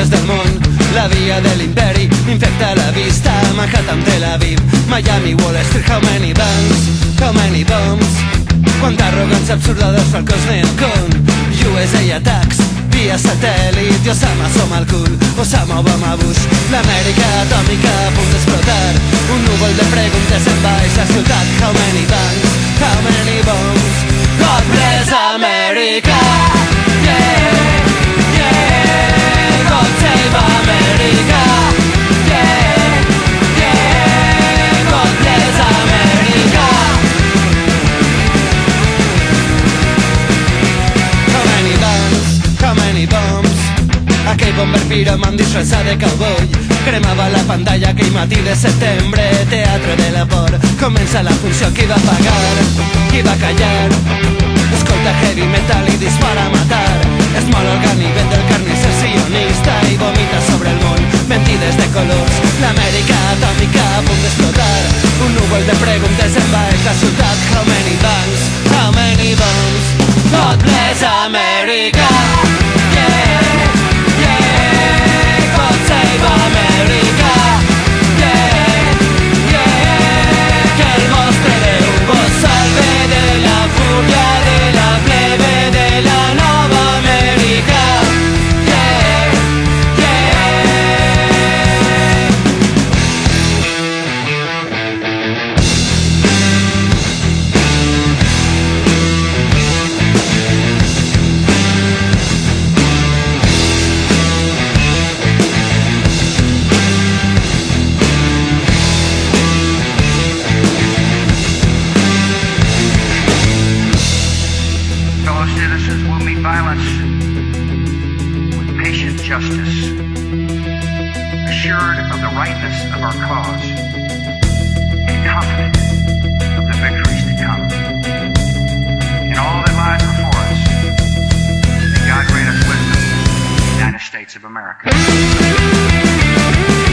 puntes del món. La via de l'imperi m'infecta la vista. Manhattan, Tel Aviv, Miami, Wall Street. How many banks, how many bombs? Quanta arrogància absurda dels falcons neocon. USA attacks via satèl·lit i Osama som al cul. Osama, Obama, Bush. L'Amèrica atòmica a punt d'explotar. Un núvol de preguntes envaeix la ciutat. How many banks, how many bombs? God bless America. Yeah, yeah. God save America. Yeah, yeah. God bless America. How many banks, how many bombs? Aquell bomber piròman disfressat de cowboy cremava la pantalla aquell matí de setembre. Teatre de la por, comença la funció. Qui va pagar? Qui va callar? Escolta heavy metal i dispara a matar. Es mol el ganivet del carnisser sionista i vomita sobre el món mentides de colors. L'Amèrica atòmica a punt d'explotar. Un núvol de preguntes envaeix la ciutat. How many banks, how many bombs? God bless America. Yeah, yeah. God save America. Yeah, yeah. Que el mostre de Hugo salve de la furia de la plebe de la nova Amèrica. Yeah, justice, assured of the rightness of our cause, and confident of the victories to come. In all that lies before us, may God grant us wisdom in the United States of America.